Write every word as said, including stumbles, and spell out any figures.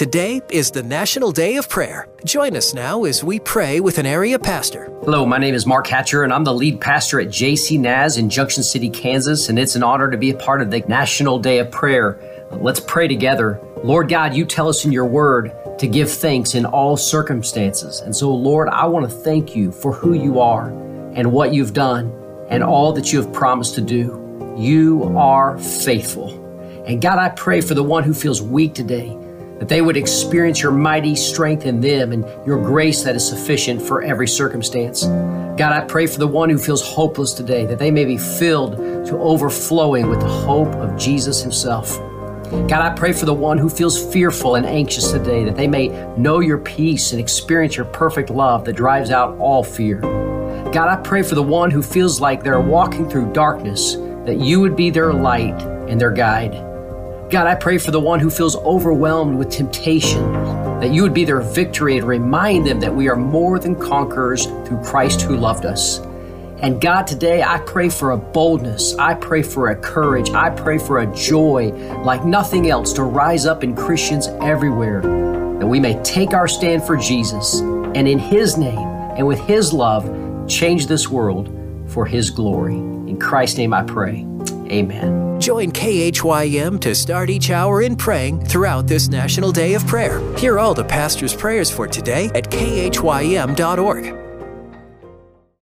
Today is the National Day of Prayer. Join us now as we pray with an area pastor. Hello, my name is Mark Hatcher, and I'm the lead pastor at J C Naz in Junction City, Kansas, and it's an honor to be a part of the National Day of Prayer. Let's pray together. Lord God, you tell us in your word to give thanks in all circumstances. And so, Lord, I want to thank you for who you are and what you've done and all that you have promised to do. You are faithful. And God, I pray for the one who feels weak today, that they would experience your mighty strength in them and your grace that is sufficient for every circumstance. God, I pray for the one who feels hopeless today, that they may be filled to overflowing with the hope of Jesus himself. God, I pray for the one who feels fearful and anxious today, that they may know your peace and experience your perfect love that drives out all fear. God, I pray for the one who feels like they're walking through darkness, that you would be their light and their guide. God, I pray for the one who feels overwhelmed with temptation, that you would be their victory and remind them that we are more than conquerors through Christ who loved us. And God, today I pray for a boldness, I pray for a courage, I pray for a joy like nothing else to rise up in Christians everywhere, that we may take our stand for Jesus and in his name and with his love change this world for his glory. In Christ's name I pray. Amen. Join K H Y M to start each hour in praying throughout this National Day of Prayer. Hear all the pastor's prayers for today at K H Y M dot org.